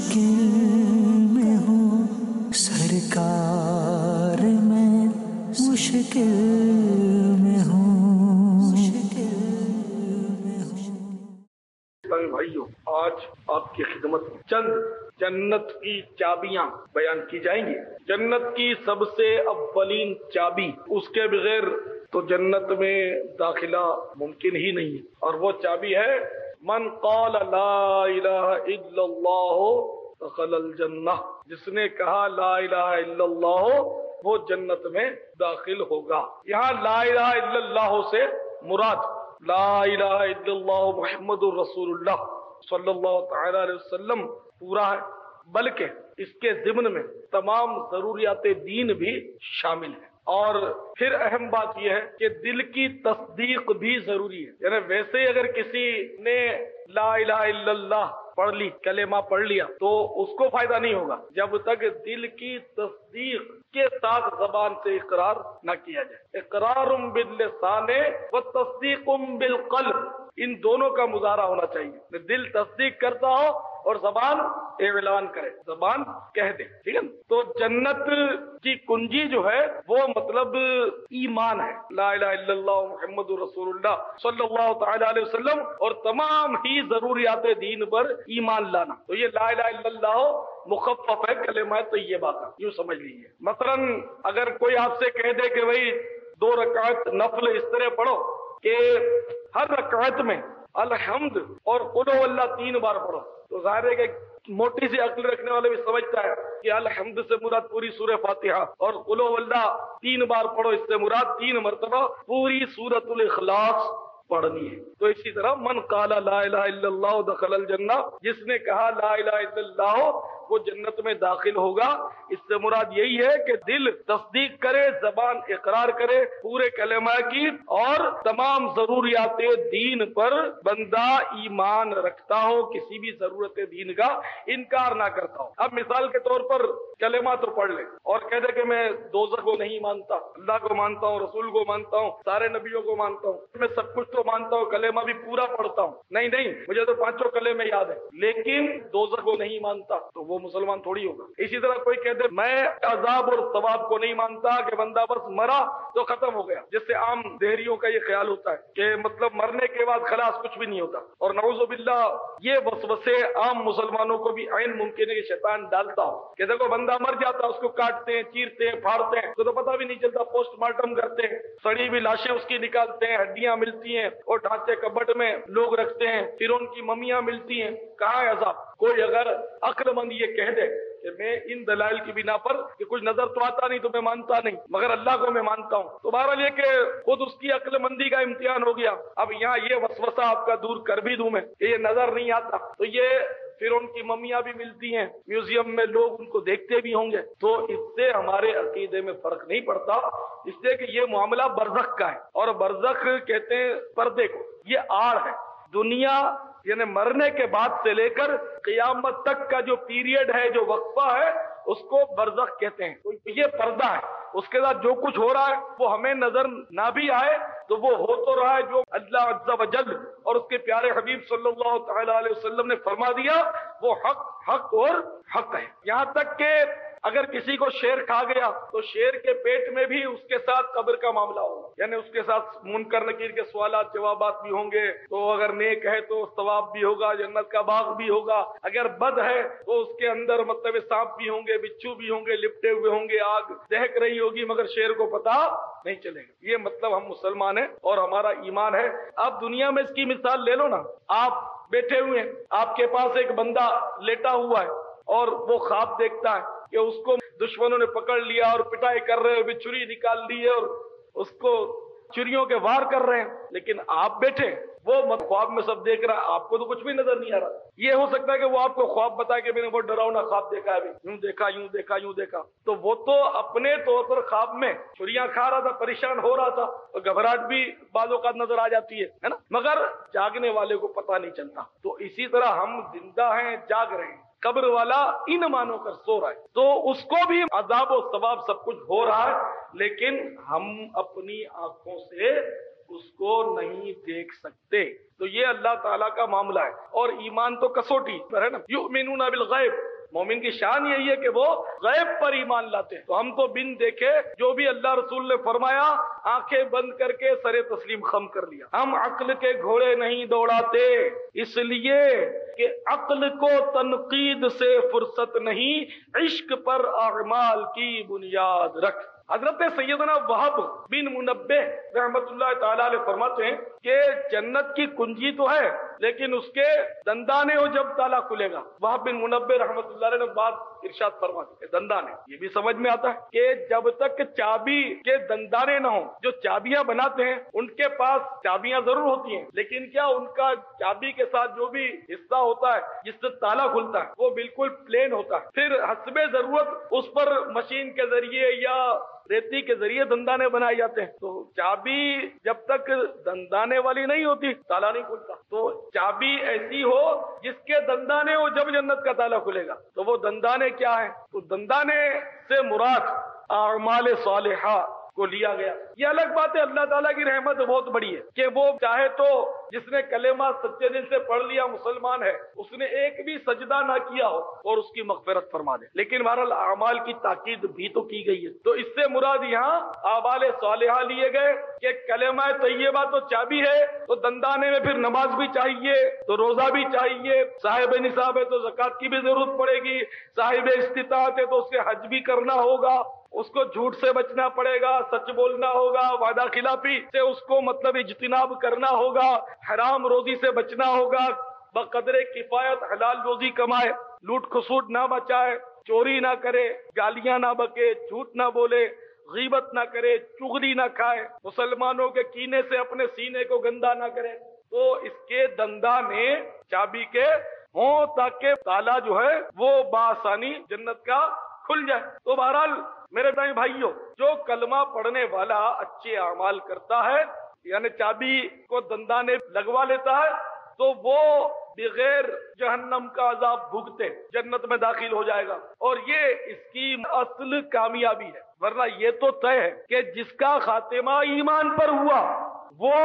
مشکل میں ہوں سرکار، میں مشکل میں ہوں، بھائیوں، آج آپ کی خدمت چند جنت کی چابیاں بیان کی جائیں گی۔ جنت کی سب سے اولین چابی، اس کے بغیر تو جنت میں داخلہ ممکن ہی نہیں، اور وہ چابی ہے من قال لا الہ الا اللہ دخل الجنہ۔ جس نے کہا لا الہ الا اللہ وہ جنت میں داخل ہوگا۔ یہاں لا الہ الا اللہ سے مراد لا الہ الا اللہ محمد الرسول اللہ صلی اللہ تعالی علیہ وسلم پورا ہے، بلکہ اس کے ضمن میں تمام ضروریات دین بھی شامل ہیں۔ اور پھر اہم بات یہ ہے کہ دل کی تصدیق بھی ضروری ہے، یعنی ویسے ہی اگر کسی نے لا الہ الا اللہ پڑھ لی، کلمہ پڑھ لیا، تو اس کو فائدہ نہیں ہوگا جب تک دل کی تصدیق کے ساتھ زبان سے اقرار نہ کیا جائے۔ اقرار باللسان و تصدیق بالقلب، ان دونوں کا مظاہرہ ہونا چاہیے۔ دل تصدیق کرتا ہو اور زبان اعلان کرے، زبان کہہ دے، ٹھیک ہے۔ تو جنت کی کنجی جو ہے وہ مطلب ایمان ہے، لا الہ الا اللہ محمد رسول اللہ صلی اللہ تعالی علیہ وسلم، اور تمام ہی ضروریات دین پر ایمان لانا۔ تو یہ لا الہ الا اللہ مخفف ہے کلمہ طیبہ کا، یوں سمجھ لیجیے۔ مثلا اگر کوئی آپ سے کہہ دے کہ بھائی 2 رکعت نفل اس طرح پڑھو کہ ہر رکعت میں الحمد اور قل هو اللہ 3 بار پڑھو، تو ظاہر ہے کہ موٹی سی عقل رکھنے والے بھی سمجھتا ہے کہ الحمد سے مراد پوری سورہ فاتحہ، اور قل هو اللہ 3 بار پڑھو، اس سے مراد 3 مرتبہ پوری سورۃ الاخلاص پڑھنی ہے۔ تو اسی طرح من قال لا الہ الا اللہ دخل الجنہ، جس نے کہا لا الہ الا اللہ وہ جنت میں داخل ہوگا۔ اس سے مراد یہی ہے کہ دل تصدیق کرے، زبان اقرار کرے پورے کلمہ کی، اور تمام ضروریات دین پر بندہ ایمان رکھتا ہو، کسی بھی ضرورت دین کا انکار نہ کرتا ہو۔ اب مثال کے طور پر کلمہ تو پڑھ لے اور کہہ دے کہ میں دوزخ کو نہیں مانتا، اللہ کو مانتا ہوں، رسول کو مانتا ہوں، سارے نبیوں کو مانتا ہوں، میں سب کچھ تو مانتا ہوں، کلمہ بھی پورا پڑھتا ہوں، نہیں مجھے تو 5 کلمے یاد ہیں، لیکن دوزخ کو نہیں مانتا، تو وہ مسلمان تھوڑی ہوگا۔ اسی طرح کوئی کہتے میں عذاب اور ثواب کو نہیں مانتا کہ بندہ بس مرا تو ختم ہو گیا، جس سے عام دہریوں کا یہ خیال ہوتا ہے کہ مطلب مرنے کے بعد خلاص کچھ بھی نہیں ہوتا، اور نعوذ باللہ یہ وسوسے عام مسلمانوں کو بھی عین ممکن ہے کہ شیطان ڈالتا ہو کہ دیکھو بندہ مر جاتا، اس کو کاٹتے ہیں، چیرتے ہیں، پھاڑتے ہیں تو پتہ بھی نہیں چلتا، پوسٹ مارٹم کرتے ہیں، سڑی ہوئی لاشیں اس کی نکالتے ہیں، ہڈیاں ملتی ہیں اور ڈھانچے کبٹ میں لوگ رکھتے ہیں، پھر ان کی ممیاں ملتی ہیں، کہاں ہے عذاب؟ کوئی اگر عقل مند یہ کہہ دے کہ میں ان دلائل کی بنا پر کہ کچھ نظر تو آتا نہیں تو میں مانتا نہیں مگر اللہ کو میں مانتا ہوں، تو بہرحال یہ کہ خود اس کی عقل مندی کا امتحان ہو گیا۔ اب یہاں یہ وسوسہ آپ کا دور کر بھی دوں میں کہ یہ نظر نہیں آتا، تو یہ پھر ان کی ممیاں بھی ملتی ہیں، میوزیم میں لوگ ان کو دیکھتے بھی ہوں گے، تو اس سے ہمارے عقیدے میں فرق نہیں پڑتا، اس لیے کہ یہ معاملہ برزخ کا ہے، اور برزخ کہتے ہیں پردے کو، یہ آڑ ہے۔ دنیا یعنی مرنے کے بعد سے لے کر قیامت تک کا جو پیریڈ ہے، جو وقفہ ہے، اس کو برزخ کہتے ہیں۔ تو یہ پردہ ہے، اس کے ساتھ جو کچھ ہو رہا ہے وہ ہمیں نظر نہ بھی آئے تو وہ ہو تو رہا ہے، جو اللہ عز و جل اور اس کے پیارے حبیب صلی اللہ تعالی علیہ وسلم نے فرما دیا وہ حق اور حق ہے۔ یہاں تک کہ اگر کسی کو شیر کھا گیا تو شیر کے پیٹ میں بھی اس کے ساتھ قبر کا معاملہ ہوگا، یعنی اس کے ساتھ منکر نکیر کے سوالات جوابات بھی ہوں گے، تو اگر نیک ہے تو ثواب بھی ہوگا، جنت کا باغ بھی ہوگا، اگر بد ہے تو اس کے اندر مطلب سانپ بھی ہوں گے، بچھو بھی ہوں گے، لپٹے ہوئے ہوں گے، آگ دہک رہی ہوگی، مگر شیر کو پتا نہیں چلے گا۔ یہ مطلب ہم مسلمان ہیں اور ہمارا ایمان ہے۔ آپ دنیا میں اس کی مثال لے لو نا، آپ بیٹھے ہوئے ہیں، آپ کے پاس ایک بندہ لیٹا ہوا ہے اور وہ خواب دیکھتا ہے کہ اس کو دشمنوں نے پکڑ لیا اور پٹائی کر رہے ہیں، چھری نکال لی ہے اور اس کو چھریوں کے وار کر رہے ہیں، لیکن آپ بیٹھے، وہ خواب میں سب دیکھ رہا ہے، آپ کو تو کچھ بھی نظر نہیں آ رہا۔ یہ ہو سکتا ہے کہ وہ آپ کو خواب بتائے کہ میں نے بہت ڈراؤنا خواب دیکھا ہے، یوں دیکھا یوں دیکھا یوں دیکھا، تو وہ تو اپنے طور پر خواب میں چھریاں کھا رہا تھا، پریشان ہو رہا تھا، اور گھبراہٹ بھی بعض اوقات نظر آ جاتی ہے نا، مگر جاگنے والے کو پتہ نہیں چلتا۔ تو اسی طرح ہم زندہ ہیں، جاگ رہے ہیں، قبر والا ان مانو کر سو رہا ہے، تو اس کو بھی عذاب و ثواب سب کچھ ہو رہا ہے، لیکن ہم اپنی آنکھوں سے اس کو نہیں دیکھ سکتے۔ تو یہ اللہ تعالیٰ کا معاملہ ہے، اور ایمان تو کسوٹی پر ہے نا، یؤمنون بالغیب، مومن کی شان یہی ہے کہ وہ غیب پر ایمان لاتے ہیں. تو ہم تو بن دیکھے جو بھی اللہ رسول نے فرمایا آنکھیں بند کر کے سر تسلیم خم کر لیا. ہم عقل کے گھوڑے نہیں دوڑاتے، اس لیے کہ عقل کو تنقید سے فرصت نہیں، عشق پر اعمال کی بنیاد رکھ. حضرت سیدنا وہب بن منبہ رحمت اللہ تعالی علیہ فرماتے ہیں کہ جنت کی کنجی تو ہے لیکن اس کے دندانے ہو جب تالا کھلے گا. وہب بن منبہ رحمت اللہ علیہ نے بات ارشاد فرما دی کہ دندانے، یہ بھی سمجھ میں آتا ہے کہ جب تک چابی کے دندانے نہ ہوں، جو چابیاں بناتے ہیں ان کے پاس چابیاں ضرور ہوتی ہیں لیکن کیا ان کا چابی کے ساتھ جو بھی حصہ ہوتا ہے جس سے تالا کھلتا ہے وہ بالکل پلین ہوتا ہے. پھر حسب ضرورت اس پر مشین کے ذریعے یا ریتی کے ذریعے دندانے بنائے جاتے ہیں. تو چابی جب تک دندانے والی نہیں ہوتی تالا نہیں کھلتا. تو چابی ایسی ہو جس کے دندانے ہو جب جنت کا تالا کھلے گا. تو وہ دندانے کیا ہے؟ تو دندانے سے مراد اعمال صالحہ کو لیا گیا. یہ الگ بات ہے، اللہ تعالیٰ کی رحمت بہت بڑی ہے کہ وہ چاہے تو جس نے کلمہ سچے دل سے پڑھ لیا مسلمان ہے، اس نے ایک بھی سجدہ نہ کیا ہو اور اس کی مغفرت فرما دے. لیکن بہرحال اعمال کی تاکید بھی تو کی گئی ہے. تو اس سے مراد یہاں اعمال صالحہ لیے گئے کہ کلمہ طیبہ تو چابی ہے، تو دندانے میں پھر نماز بھی چاہیے، تو روزہ بھی چاہیے، صاحب نصاب ہے تو زکوٰۃ کی بھی ضرورت پڑے گی، صاحب استطاعت ہے تو اس سے حج بھی کرنا ہوگا، اس کو جھوٹ سے بچنا پڑے گا، سچ بولنا ہوگا، وعدہ خلافی سے اس کو مطلب اجتناب کرنا ہوگا، حرام روزی سے بچنا ہوگا، بقدر کفایت حلال روزی کمائے، لوٹ کھسوٹ نہ بچائے، چوری نہ کرے، گالیاں نہ بکے، جھوٹ نہ بولے، غیبت نہ کرے، چغلی نہ کھائے، مسلمانوں کے کینے سے اپنے سینے کو گندا نہ کرے. تو اس کے دندانے چابی کے ہوں تاکہ تالا جو ہے وہ بآسانی جنت کا کھل جائے. تو بہرحال میرے بھائیوں، جو کلمہ پڑھنے والا اچھے اعمال کرتا ہے یعنی چابی کو دندانے لگوا لیتا ہے تو وہ بغیر جہنم کا عذاب بھوگتے جنت میں داخل ہو جائے گا. اور یہ اس کی اصل کامیابی ہے. ورنہ یہ تو طے ہے کہ جس کا خاتمہ ایمان پر ہوا وہ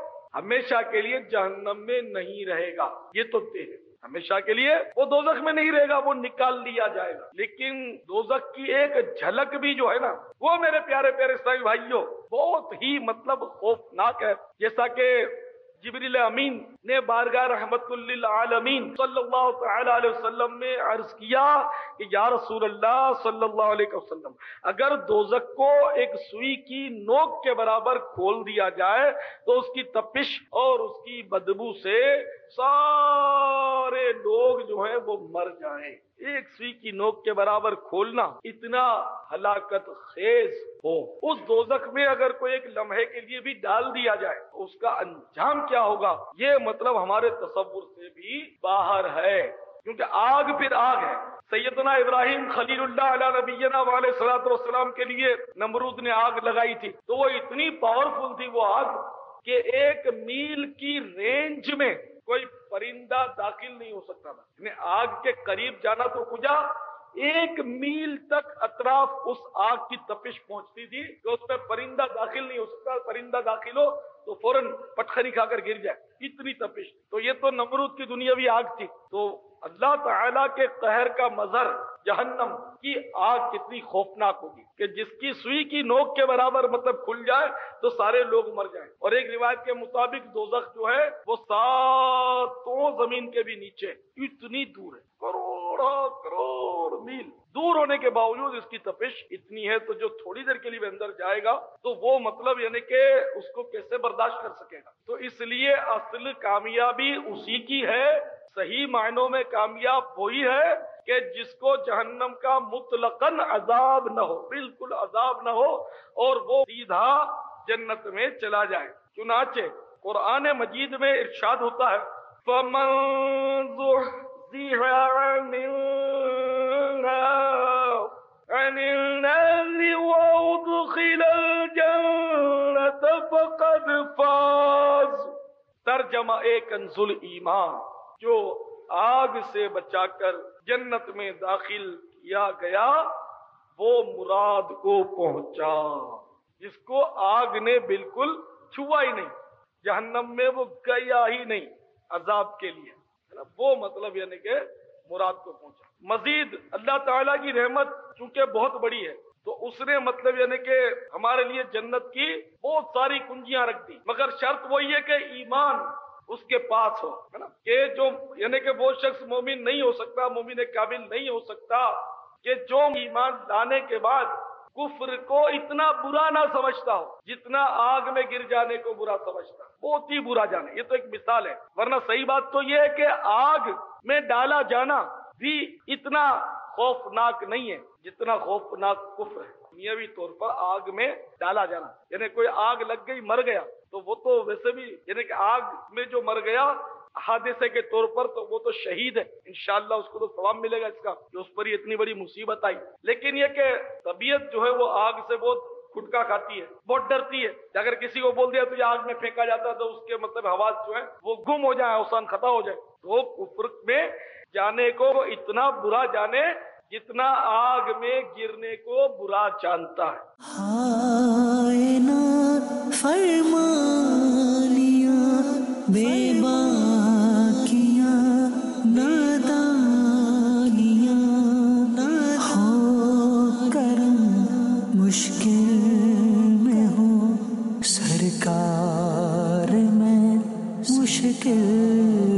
ہمیشہ کے لیے جہنم میں نہیں رہے گا. یہ تو طے ہے، ہمیشہ کے لیے وہ دوزخ میں نہیں رہے گا، وہ نکال لیا جائے گا. لیکن دوزخ کی ایک جھلک بھی جو ہے نا، وہ میرے پیارے پیارے اسلامی بھائیوں بہت ہی مطلب خوفناک ہے. جیسا کہ جبریل امین نے بارگاہ رحمت للعالمین صلی اللہ تعالی علیہ وسلم میں عرض کیا کہ یا رسول اللہ صلی اللہ علیہ وسلم، اگر دوزخ کو ایک سوئی کی نوک کے برابر کھول دیا جائے تو اس کی تپش اور اس کی بدبو سے سارے لوگ جو ہیں وہ مر جائیں. ایک سوئی کی نوک کے برابر کھولنا اتنا ہلاکت خیز ہو، اس دوزخ میں اگر کوئی ایک لمحے کے لیے بھی ڈال دیا جائے تو اس کا انجام کیا ہوگا، یہ مطلب ہمارے تصور سے بھی باہر ہے. کیونکہ آگ پھر آگ ہے. سیدنا ابراہیم خلیل اللہ علیہ نبینا علیہ الصلوۃ والسلام کے لیے نمرود نے آگ لگائی تھی تو وہ اتنی پاورفل تھی وہ آگ کہ 1 میل کی رینج میں کوئی پرندہ داخل نہیں ہو سکتا تھا. آگ کے قریب جانا تو کجا، 1 میل تک اطراف اس آگ کی تپش پہنچتی تھی کہ اس میں پرندہ داخل نہیں ہو سکتا. پرندہ داخل ہو تو فوراً پٹخنی کھا کر گر جائے، اتنی تپش. تو یہ تو نمرود کی دنیاوی آگ تھی. تو اللہ تعالیٰ کے قہر کا مظہر جہنم کی آگ کتنی خوفناک ہوگی کہ جس کی سوئی کی نوک کے برابر مطلب کھل جائے تو سارے لوگ مر جائیں. اور ایک روایت کے مطابق دوزخ جو ہے وہ 7 زمین کے بھی نیچے اتنی دور ہے، کروڑ میل دور ہونے کے باوجود اس کی تپش اتنی ہے. تو جو تھوڑی دیر کے لیے اندر جائے گا تو وہ مطلب یعنی کہ اس کو کیسے برداشت کر سکے گا. تو اس لیے اصل کامیابی اسی کی ہے. صحیح معنوں میں کامیاب وہی ہے کہ جس کو جہنم کا مطلقاً عذاب نہ ہو، بالکل عذاب نہ ہو، اور وہ سیدھا جنت میں چلا جائے. چنانچہ قرآن مجید میں ارشاد ہوتا ہے فَمَن زُحْزِحَ عَنِ النَّارِ وَأُدْخِلَ الْجَنَّةَ فَقَدْ فَازَ. ترجمہ کنز ایمان، جو آگ سے بچا کر جنت میں داخل کیا گیا وہ مراد کو پہنچا. جس کو آگ نے بالکل چھوا ہی نہیں، جہنم میں وہ گیا ہی نہیں عذاب کے لیے، وہ مطلب یعنی کہ مراد کو پہنچا. مزید اللہ تعالیٰ کی رحمت چونکہ بہت بڑی ہے تو اس نے مطلب یعنی کہ ہمارے لیے جنت کی بہت ساری کنجیاں رکھ دی، مگر شرط وہی ہے کہ ایمان اس کے پاس ہو، ہے نا، کہ جو یعنی کہ وہ شخص مومن نہیں ہو سکتا، مومن کامل نہیں ہو سکتا کہ جو ایمان لانے کے بعد کفر کو اتنا برا نہ سمجھتا ہو جتنا آگ میں گر جانے کو برا سمجھتا، بہت ہی برا جانے. یہ تو ایک مثال ہے، ورنہ صحیح بات تو یہ ہے کہ آگ میں ڈالا جانا بھی اتنا خوفناک نہیں ہے جتنا خوفناک کفر ہے. دنیاوی طور پر آگ میں ڈالا جانا، یعنی کوئی آگ لگ گئی مر گیا تو وہ تو ویسے بھی یعنی کہ آگ میں جو مر گیا حادثے کے طور پر تو وہ تو شہید ہے، انشاءاللہ اس کو تو ثواب ملے گا اس کا کہ اس پر یہ اتنی بڑی مصیبت آئی. لیکن یہ کہ طبیعت جو ہے وہ آگ سے بہت کھٹکا کھاتی ہے، بہت ڈرتی ہے. اگر کسی کو بول دیا تو یہ آگ میں پھینکا جاتا ہے تو اس کے مطلب حواس جو ہے وہ گم ہو جائے، اوسان ختم ہو جائے. تو کفر میں جانے کو وہ اتنا برا جانے جتنا آگ میں گرنے کو برا جانتا ہے. ہائے نا فرمانیاں بے باکیاں نادانیاں ہو کرم مشکل میں ہوں سرکار میں مشکل